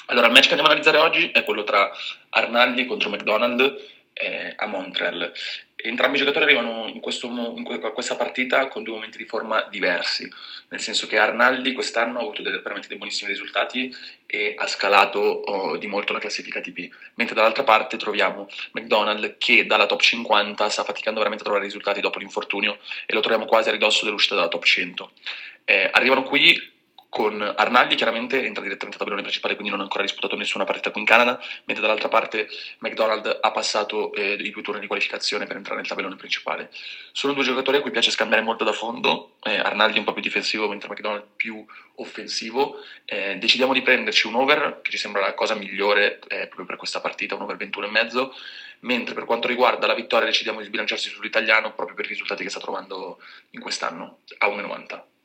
Allora, il match che andiamo a analizzare oggi è quello tra Arnaldi contro McDonald a Montreal. Entrambi i giocatori arrivano a questa partita con due momenti di forma diversi, nel senso che Arnaldi quest'anno ha avuto veramente dei buonissimi risultati e ha scalato di molto la classifica ATP, mentre dall'altra parte troviamo McDonald che dalla top 50 sta faticando veramente a trovare risultati dopo l'infortunio e lo troviamo quasi a ridosso dell'uscita dalla top 100. Arrivano qui con Arnaldi chiaramente entra direttamente a tabellone principale, quindi non ha ancora disputato nessuna partita qui in Canada, mentre dall'altra parte McDonald ha passato i due turni di qualificazione per entrare nel tabellone principale. Sono due giocatori a cui piace scambiare molto da fondo, Arnaldi è un po' più difensivo mentre McDonald più offensivo. Decidiamo di prenderci un over che ci sembra la cosa migliore proprio per questa partita, un over 21,5, mentre per quanto riguarda la vittoria decidiamo di sbilanciarsi sull'italiano proprio per i risultati che sta trovando in quest'anno a 1,90.